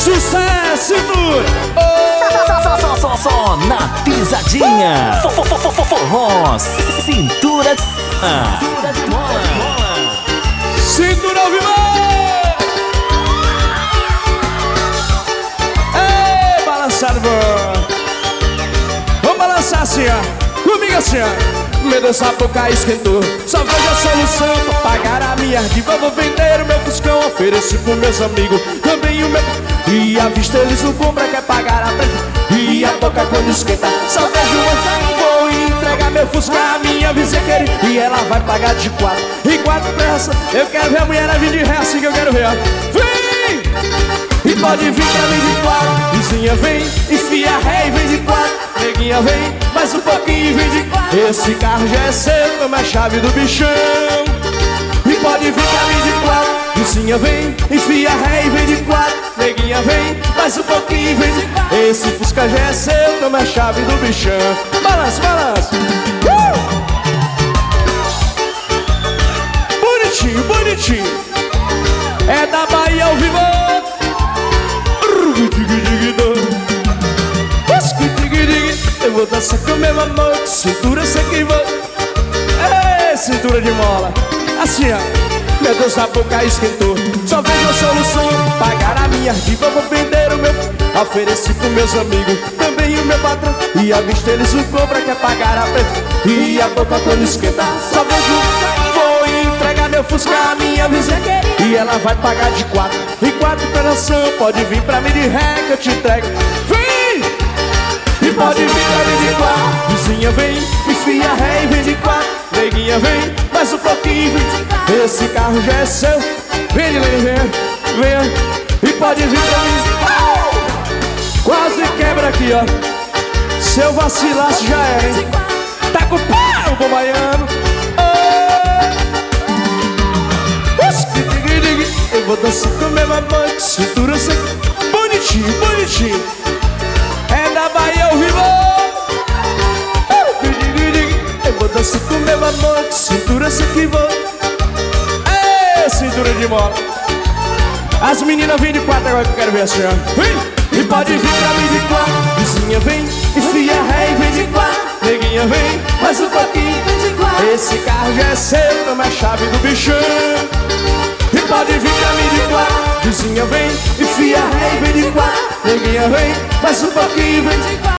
Sucesso, Nur! Só na pisadinha. Forró, cintura de mola. Cintura ao vivo! Ei, balançado, vamos balançar assim, ó. Comigo assim, ó. Meu Deus, a boca esquentou. Só vejo a solução pra pagar a minha dívida. Vou vender o meu fuscão, ofereço pros meus amigos também o meu. E a vista eles não compram, quer pagar a preta. E a boca quando esquenta, só vejo uma. Vou entregar meu fusca à minha vizinha querida, e ela vai pagar de 4 e 4 peças. Eu quero ver a mulher vir de ré, assim que eu quero ver, ó. Vem! E pode vir pra mim de 4. Vizinha vem, enfia ré e vem de 4. Neguinha vem, mais um pouquinho e vem de 4. Esse carro já é seu, toma a chave do bichão. E pode vir pra mim de 4. Vizinha vem, enfia ré e vem de 4. Neguinha vem, mais um pouquinho e vem de 4. Esse fusca já é seu, toma a chave do bichão. Balança, balança. Bonitinho, bonitinho. É da Bahia ao vivo. Eu vou dançar com meu amor, cintura sei que vou. Ei, cintura de mola. Assim, ó. Meu Deus, a boca esquentou. Só vejo a solução, pagar a minha dívida. Vou vender o meu, ofereci pros meus amigos também o meu patrão. E a vista eles não compram, quer pagar a preta. E a boca quando esquenta, só vejo. Vou entregar meu fusca à minha vizinha querida, e ela vai pagar de 4 e 4 operação. Pode vir pra mim de ré que eu te entrego. Vem! E pode vir pra mim de 4. Vizinha vem, enfia ré e vem de 4. Neguinha vem, mais um pouquinho vem de 4. Esse carro já é seu. Vem, vem. E pode vir pra mim. Quase quebra aqui, ó. Se eu vacilasse já era, hein. Tá com o pau, bom baiano. Eu vou dançar com meu amante, cintura sem. Bonitinho, bonitinho. É da Bahia ao vivo. Eu vou dançar com meu amante, cintura sem que vou. Ei, cintura de mola. As meninas vêm de 4 agora que eu quero ver a senhora. Vem! E pode vir pra mim de 4. Vizinha vem, enfia ré e vem de 4. Neguinha vem, mais um pouquinho vem de 4. Esse carro já é seu, toma a chave do bichão. E pode vir pra mim de 4. Vizinha vem, enfia ré e vem de 4. Neguinha vem, mais um pouquinho vem de 4.